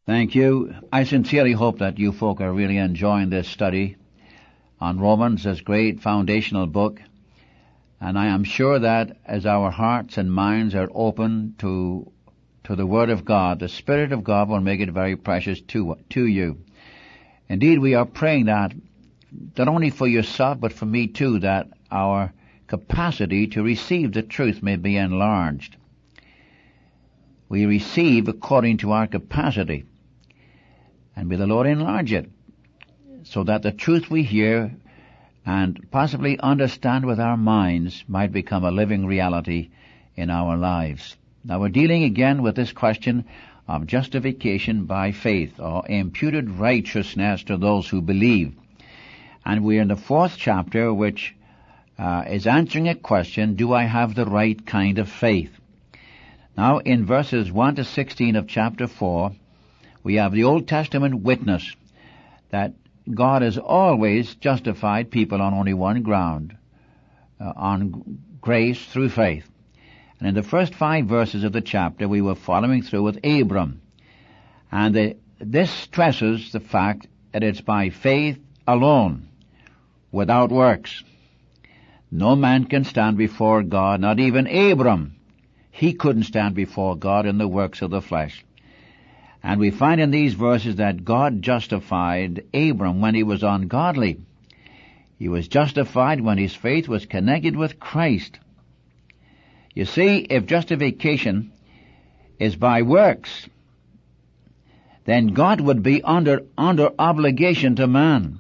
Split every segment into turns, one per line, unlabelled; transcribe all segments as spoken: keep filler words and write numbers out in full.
Thank you. I sincerely hope that you folk are really enjoying this study on Romans, this great foundational book. And I am sure that as our hearts and minds are open to to the Word of God, the Spirit of God will make it very precious to to you. Indeed, we are praying that, not only for yourself, but for me too, that our capacity to receive the truth may be enlarged. We receive according to our capacity. And may the Lord enlarge it, so that the truth we hear and possibly understand with our minds might become a living reality in our lives. Now we're dealing again with this question of justification by faith, or imputed righteousness to those who believe. And we're in the fourth chapter, which uh, is answering a question, do I have the right kind of faith? Now in verses one to sixteen of chapter four, we have the Old Testament witness that God has always justified people on only one ground, uh, on grace through faith. And in the first five verses of the chapter, we were following through with Abram. And the, this stresses the fact that it's by faith alone, without works. No man can stand before God, not even Abram. He couldn't stand before God in the works of the flesh. And we find in these verses that God justified Abram when he was ungodly. He was justified when his faith was connected with Christ. You see, if justification is by works, then God would be under, under obligation to man.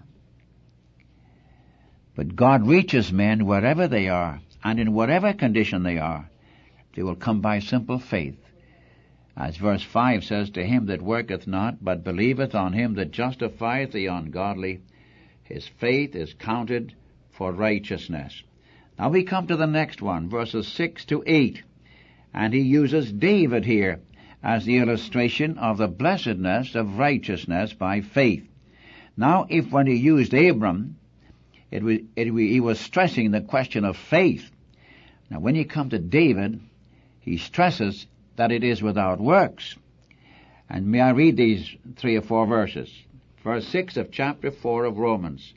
But God reaches men wherever they are, and in whatever condition they are. They will come by simple faith. As verse five says, to him that worketh not, but believeth on him that justifieth the ungodly, his faith is counted for righteousness. Now we come to the next one, verses six to eight, and he uses David here as the illustration of the blessedness of righteousness by faith. Now, if when he used Abram, it was, it, he was stressing the question of faith. Now, when you come to David, he stresses that it is without works. And may I read these three or four verses? Verse six of chapter four of Romans.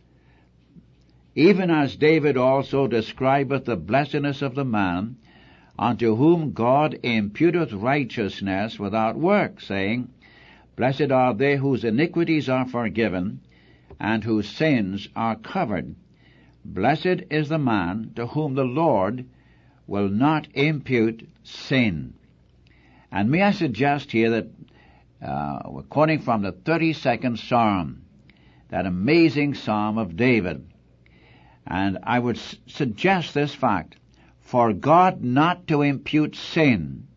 Even as David also describeth the blessedness of the man, unto whom God imputeth righteousness without works, saying, Blessed are they whose iniquities are forgiven, and whose sins are covered. Blessed is the man to whom the Lord will not impute sin. And may I suggest here that uh, we're quoting from the thirty-second Psalm, that amazing Psalm of David. And I would s- suggest this fact. For God not to impute sin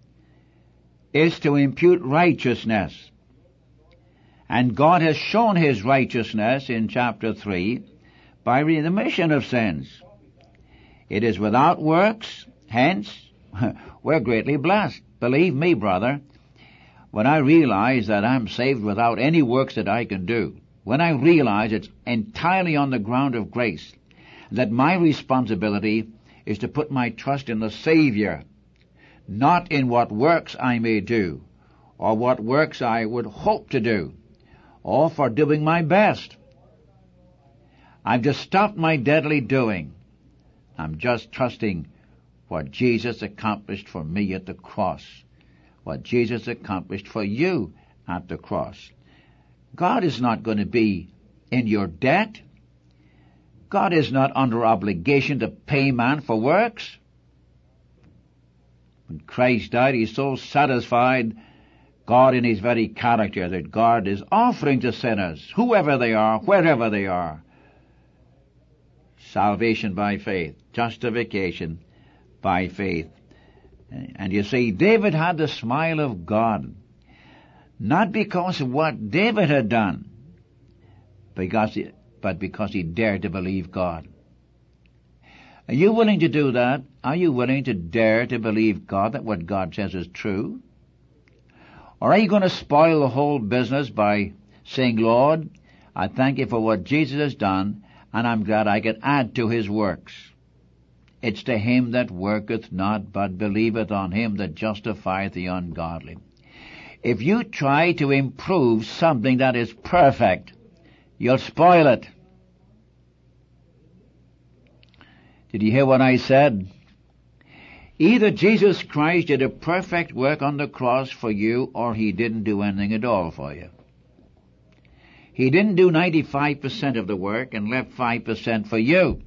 is to impute righteousness. And God has shown his righteousness in chapter three by the remission of sins. It is without works, hence we're greatly blessed. Believe me, brother, when I realize that I'm saved without any works that I can do, when I realize it's entirely on the ground of grace, that my responsibility is to put my trust in the Savior, not in what works I may do, or what works I would hope to do, or for doing my best. I've just stopped my deadly doing. I'm just trusting what Jesus accomplished for me at the cross, what Jesus accomplished for you at the cross. God is not going to be in your debt. God is not under obligation to pay man for works. When Christ died, he so satisfied God in his very character that God is offering to sinners, whoever they are, wherever they are, salvation by faith, justification by faith. And you see, David had the smile of God, not because of what David had done, because he, but because he dared to believe God. Are you willing to do that? Are you willing to dare to believe God, that what God says is true? Or are you going to spoil the whole business by saying, Lord, I thank you for what Jesus has done, and I'm glad I can add to his works. It's to him that worketh not, but believeth on him that justifieth the ungodly. If you try to improve something that is perfect, you'll spoil it. Did you hear what I said? Either Jesus Christ did a perfect work on the cross for you, or he didn't do anything at all for you. He didn't do ninety-five percent of the work and left five percent for you.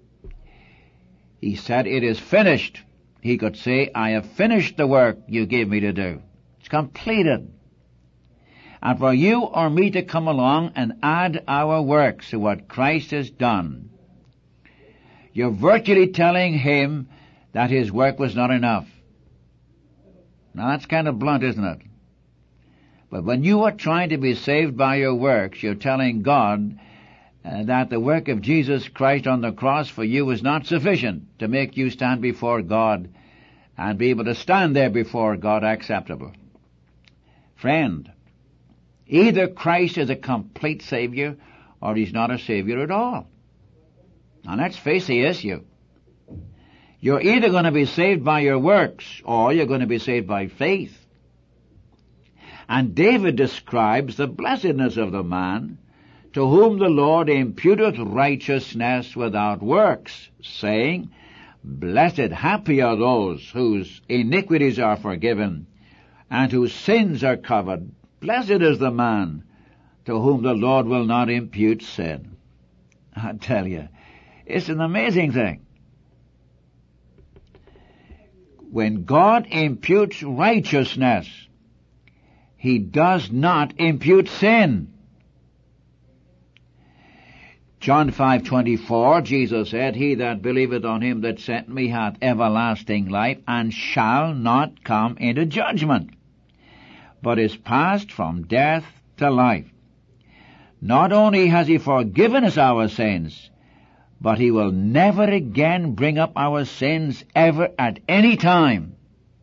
He said, it is finished. He could say, I have finished the work you gave me to do. It's completed. And for you or me to come along and add our works to what Christ has done, you're virtually telling him that his work was not enough. Now that's kind of blunt, isn't it? But when you are trying to be saved by your works, you're telling God uh, that the work of Jesus Christ on the cross for you is not sufficient to make you stand before God and be able to stand there before God acceptable. Friend, either Christ is a complete Savior or he's not a Savior at all. Now let's face the issue. You're either going to be saved by your works or you're going to be saved by faith. And David describes the blessedness of the man to whom the Lord imputeth righteousness without works, saying, Blessed, happy are those whose iniquities are forgiven and whose sins are covered. Blessed is the man to whom the Lord will not impute sin. I tell you, it's an amazing thing. When God imputes righteousness, he does not impute sin. John five twenty-four, Jesus said, He that believeth on him that sent me hath everlasting life, and shall not come into judgment, but is passed from death to life. Not only has he forgiven us our sins, but he will never again bring up our sins ever at any time.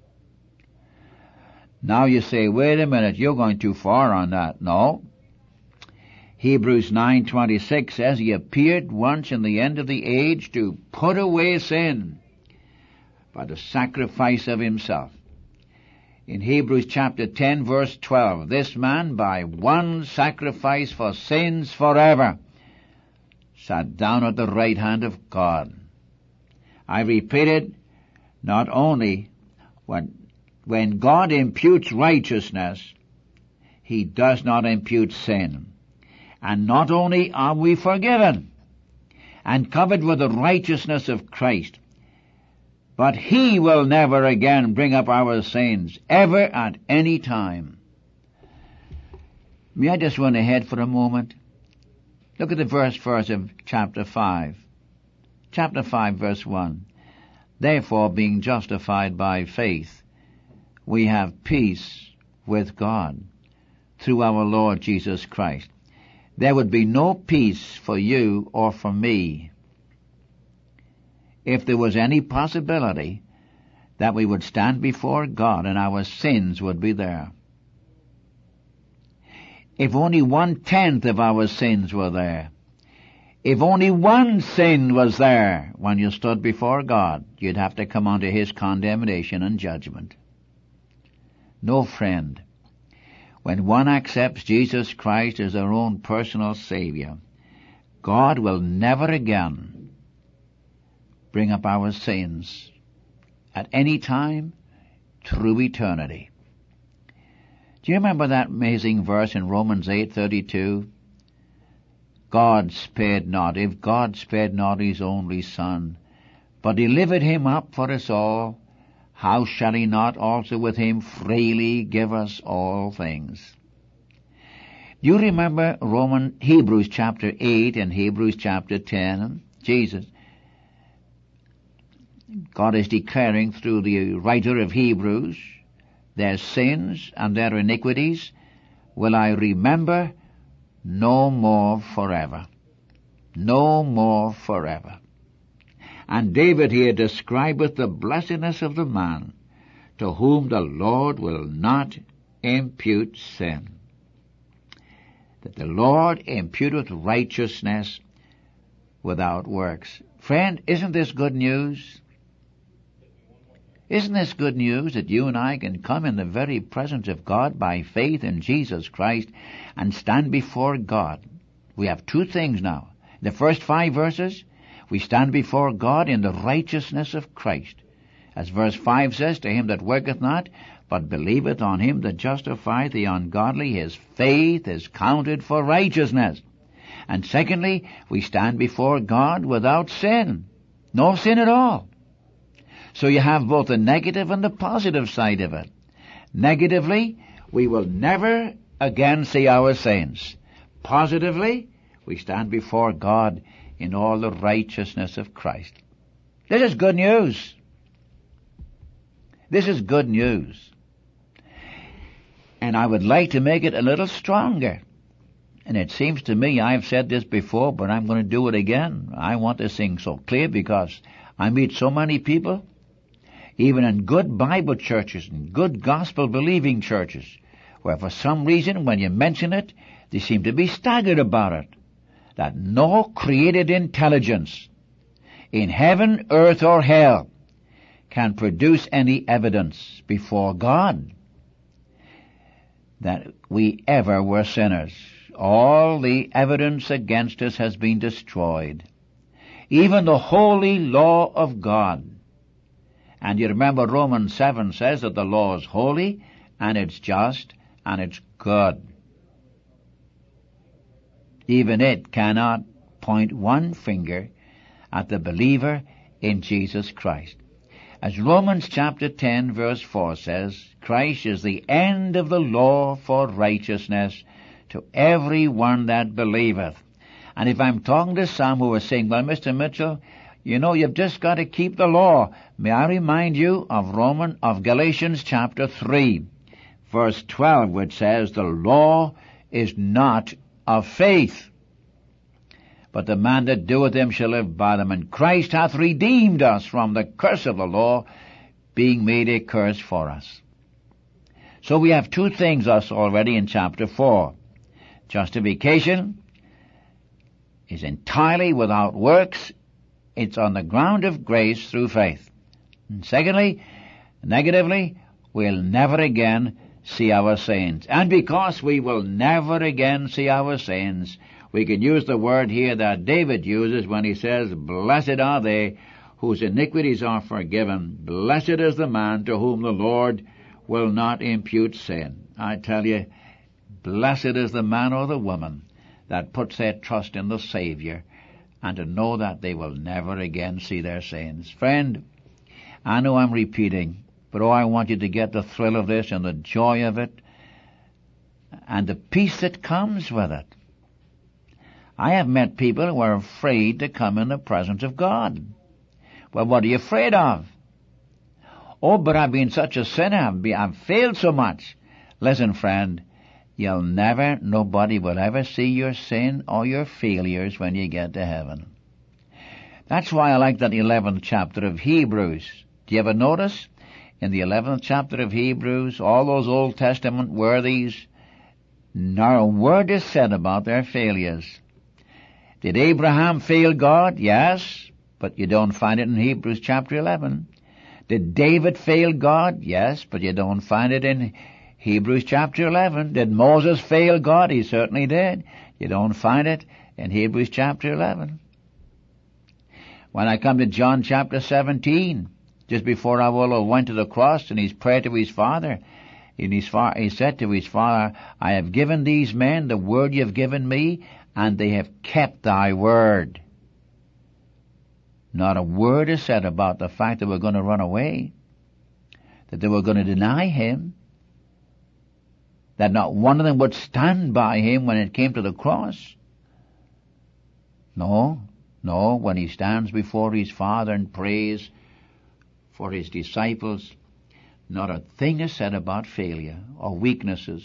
Now you say, wait a minute, you're going too far on that. No. Hebrews nine twenty-six says, He appeared once in the end of the age to put away sin by the sacrifice of himself. In Hebrews chapter ten verse twelve, this man by one sacrifice for sins forever sat down at the right hand of God. I repeat it, not only when, when God imputes righteousness, he does not impute sin. And not only are we forgiven and covered with the righteousness of Christ, but he will never again bring up our sins, ever at any time. May I just run ahead for a moment? Look at the verse first of chapter five. Chapter five, verse one. Therefore, being justified by faith, we have peace with God through our Lord Jesus Christ. There would be no peace for you or for me if there was any possibility that we would stand before God and our sins would be there. If only one-tenth of our sins were there, if only one sin was there when you stood before God, you'd have to come under his condemnation and judgment. No, friend. When one accepts Jesus Christ as their own personal Savior, God will never again bring up our sins at any time through eternity. Do you remember that amazing verse in Romans eight thirty-two? God spared not, if God spared not his only Son, but delivered him up for us all, how shall he not also with him freely give us all things? Do you remember Roman Hebrews chapter eight and Hebrews chapter ten? Jesus, God is declaring through the writer of Hebrews, their sins and their iniquities will I remember no more forever. No more forever. And David here describeth the blessedness of the man to whom the Lord will not impute sin. That the Lord imputeth righteousness without works. Friend, isn't this good news? Isn't this good news that you and I can come in the very presence of God by faith in Jesus Christ and stand before God? We have two things now. The first five verses, we stand before God in the righteousness of Christ. As verse five says, to him that worketh not, but believeth on him that justifieth the ungodly, his faith is counted for righteousness. And secondly, we stand before God without sin. No sin at all. So you have both the negative and the positive side of it. Negatively, we will never again see our sins. Positively, we stand before God in all the righteousness of Christ. This is good news. This is good news. And I would like to make it a little stronger. And it seems to me, I've said this before, but I'm going to do it again. I want this thing so clear because I meet so many people, even in good Bible churches and good gospel-believing churches, where for some reason when you mention it, they seem to be staggered about it. That no created intelligence in heaven, earth, or hell can produce any evidence before God that we ever were sinners. All the evidence against us has been destroyed. Even the holy law of God. And you remember Romans seven says that the law is holy, and it's just, and it's good. Even it cannot point one finger at the believer in Jesus Christ. As Romans chapter ten verse four says, Christ is the end of the law for righteousness to every one that believeth. And if I'm talking to some who are saying, well, Mister Mitchell, you know, you've just got to keep the law. May I remind you of Roman, of Galatians chapter three, verse twelve, which says, the law is not of faith, but the man that doeth them shall live by them. And Christ hath redeemed us from the curse of the law, being made a curse for us. So we have two things thus already in chapter four. Justification is entirely without works. It's on the ground of grace through faith. And secondly, negatively, we'll never again see our sins. And because we will never again see our sins, we can use the word here that David uses when he says, blessed are they whose iniquities are forgiven. Blessed is the man to whom the Lord will not impute sin. I tell you, blessed is the man or the woman that puts their trust in the Savior and to know that they will never again see their sins. Friend, I know I'm repeating, but oh, I want you to get the thrill of this and the joy of it and the peace that comes with it. I have met people who are afraid to come in the presence of God. Well, what are you afraid of? Oh, but I've been such a sinner. I've, been, I've failed so much. Listen, friend, you'll never, nobody will ever see your sin or your failures when you get to heaven. That's why I like that eleventh chapter of Hebrews. Do you ever notice? In the eleventh chapter of Hebrews, all those Old Testament worthies, not a word is said about their failures. Did Abraham fail God? Yes, but you don't find it in Hebrews chapter eleven. Did David fail God? Yes, but you don't find it in Hebrews chapter eleven. Did Moses fail God? He certainly did. You don't find it in Hebrews chapter eleven. When I come to John chapter seventeen, just before our Lord went to the cross and he's prayed to his Father, and his fa- he said to his Father, I have given these men the word you have given me, and they have kept thy word. Not a word is said about the fact that we're going to run away, that they were going to deny him, that not one of them would stand by him when it came to the cross. No, no, when he stands before his Father and prays for his disciples, not a thing is said about failure or weaknesses.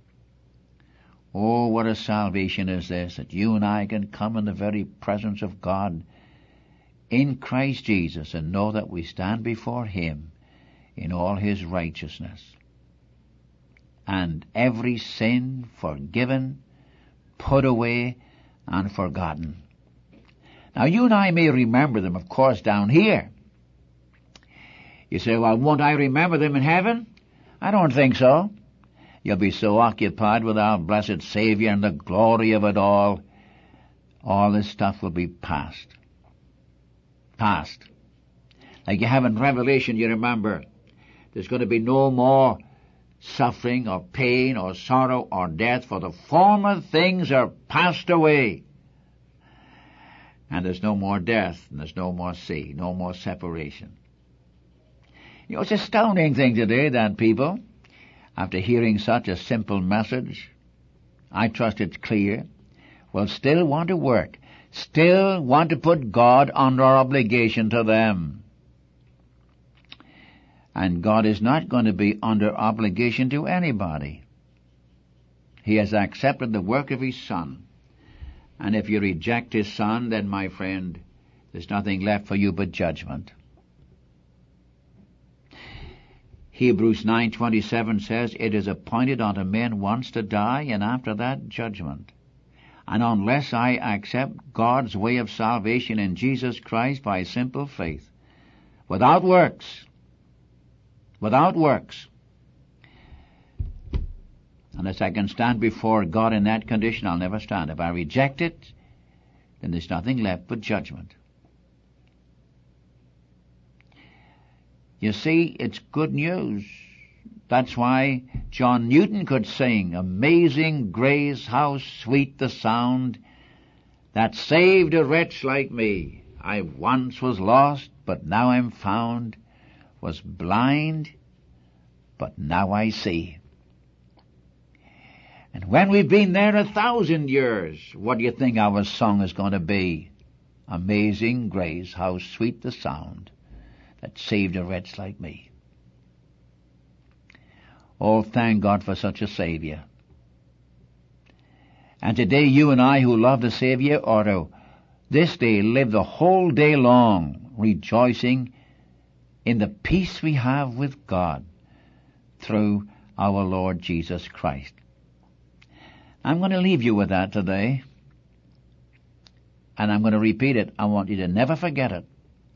Oh, what a salvation is this, that you and I can come in the very presence of God in Christ Jesus and know that we stand before him in all his righteousness. And every sin forgiven, put away, and forgotten. Now you and I may remember them, of course, down here. You say, well, won't I remember them in heaven? I don't think so. You'll be so occupied with our blessed Savior and the glory of it all, all this stuff will be past. Past. Like you have in Revelation, you remember, there's going to be no more suffering or pain or sorrow or death, for the former things are passed away. And there's no more death, and there's no more sea, no more separation. You know, it's an astounding thing today that people, after hearing such a simple message, I trust it's clear, will still want to work, still want to put God under obligation to them. And God is not going to be under obligation to anybody. He has accepted the work of His Son. And if you reject His Son, then, my friend, there's nothing left for you but judgment. Hebrews nine twenty-seven says, it is appointed unto men once to die, and after that judgment. And unless I accept God's way of salvation in Jesus Christ by simple faith, without works, without works, unless I can stand before God in that condition, I'll never stand. If I reject it, then there's nothing left but judgment. You see, it's good news. That's why John Newton could sing, amazing grace, how sweet the sound that saved a wretch like me. I once was lost, but now I'm found, was blind, but now I see. And when we've been there a thousand years, what do you think our song is going to be? Amazing grace, how sweet the sound that saved a wretch like me. Oh, thank God for such a Savior. And today you and I who love the Savior ought to this day live the whole day long rejoicing in the peace we have with God through our Lord Jesus Christ. I'm going to leave you with that today. And I'm going to repeat it. I want you to never forget it.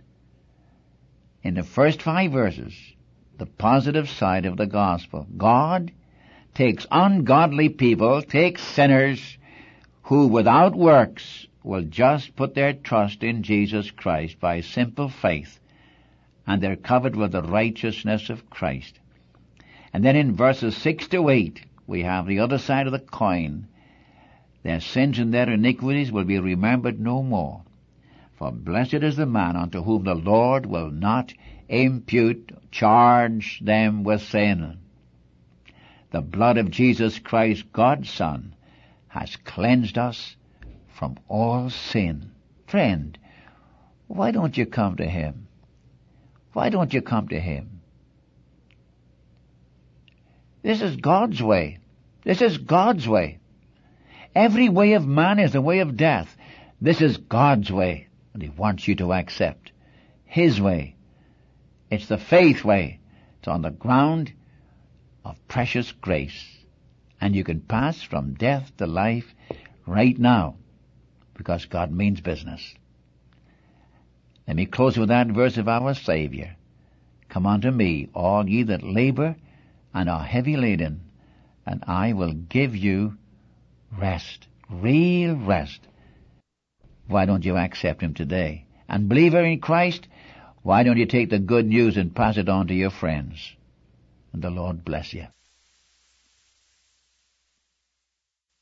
In the first five verses, the positive side of the gospel, God takes ungodly people, takes sinners who without works will just put their trust in Jesus Christ by simple faith, and they're covered with the righteousness of Christ. And then in verses six to eight, we have the other side of the coin. Their sins and their iniquities will be remembered no more. For blessed is the man unto whom the Lord will not impute, charge them with sin. The blood of Jesus Christ, God's Son, has cleansed us from all sin. Friend, why don't you come to Him? Why don't you come to Him? This is God's way. This is God's way. Every way of man is the way of death. This is God's way. And He wants you to accept His way. It's the faith way. It's on the ground of precious grace. And you can pass from death to life right now because God means business. Let me close with that verse of our Savior. Come unto me, all ye that labor and are heavy laden, and I will give you rest, real rest. Why don't you accept Him today? And believer in Christ, why don't you take the good news and pass it on to your friends? And the Lord bless you.